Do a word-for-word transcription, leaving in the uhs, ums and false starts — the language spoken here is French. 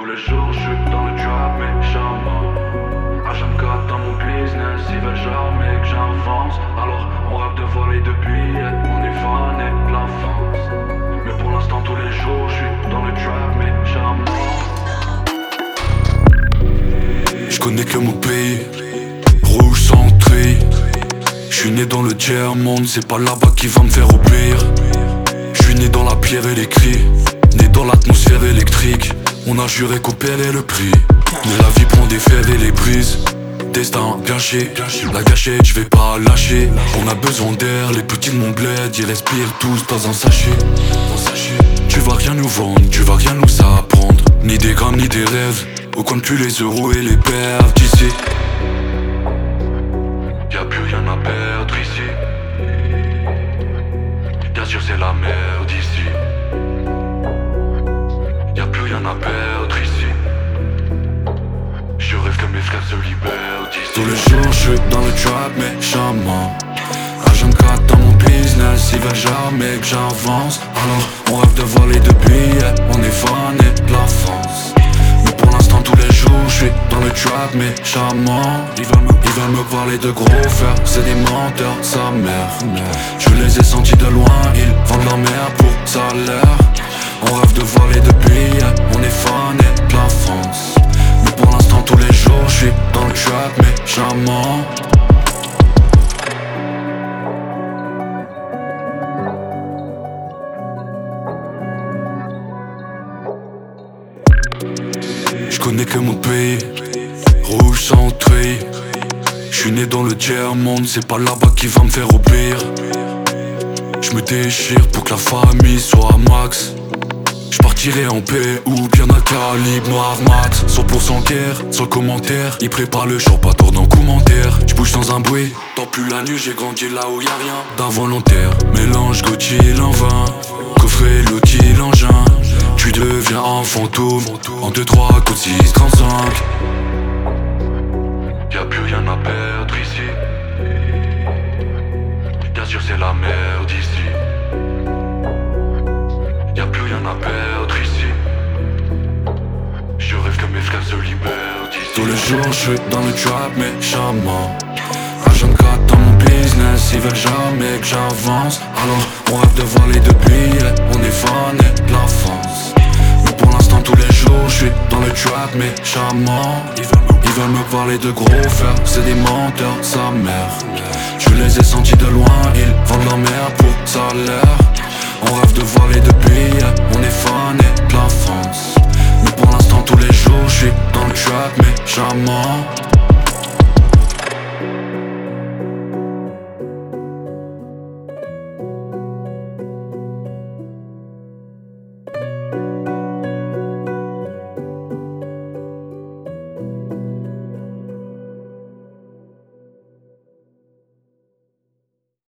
Tous les jours je suis dans le trap méchamment. H vingt-quatre dans mon business, ils veulent jamais que j'avance. Alors on rêve de voler de billets, on est fané de la France. Mais pour l'instant tous les jours je suis dans le trap méchamment. Je connais que mon pays, rouge centré. Je suis né dans le tiers-monde, c'est pas là-bas qui va me faire obéir. Je suis né dans la pierre et les cris, né dans l'atmosphère électrique. On a juré qu'on paierait le prix, mais la vie prend des fers et les brises. Destin gâché, la gâchette je vais pas lâcher. On a besoin d'air, les petits de mon bled, ils respirent tous dans un sachet. Tu vas rien nous vendre, tu vas rien nous apprendre, ni des grammes ni des rêves. Au compte plus les euros et les pertes d'ici. Y'a plus rien à perdre ici. Bien sûr c'est la merde ici. Y'a plus rien à perdre ici. Je rêve que mes frères se libèrent d'ici. Tous les jours je suis dans le trap méchamment. H vingt-quatre dans mon business, ils veulent jamais que j'avance. Alors on rêve de voler de billets, on est fané de la France. Mais pour l'instant tous les jours je suis dans le trap méchamment. Ils veulent me, ils veulent me parler de gros frères, c'est des menteurs, sa mère. Je les ai sentis de loin, ils vendent leur mère pour salaire. On rêve de voler de billets, on est fané de la France. Mais pour l'instant tous les jours je suis dans le trap méchamment. Je connais que mon pays, rouge centré. Je suis né dans le tiers-monde, c'est pas là-bas qui va me faire obéir. Je me déchire pour que la famille soit à max. Je partirai en paix ou bien un calibre noir max. Cent pour cent guerre, sans commentaire. Ils préparent le champ, pas tournant commentaire. Je bouge dans un bruit, tant plus la nuit. J'ai grandi là où y'a rien d'involontaire. Mélange Gauthier en vain, coffret loti l'engin. Tu deviens un fantôme en deux trois côte six trente-cinq. Y'a plus rien à perdre ici. Bien sûr c'est la merde ici. Y'a plus rien à perdre ici. Je rêve que mes frères se libèrent d'ici. Tous les jours je suis dans le trap méchamment. H vingt-quatre dans mon business, ils veulent jamais que j'avance. Alors on rêve de voler de billets, on est fané de la France. Mais pour l'instant tous les jours je suis dans le trap méchamment. Ils veulent me, ils veulent me parler de gros frères, c'est des menteurs, sa mère. Je les ai sentis de loin, ils vendent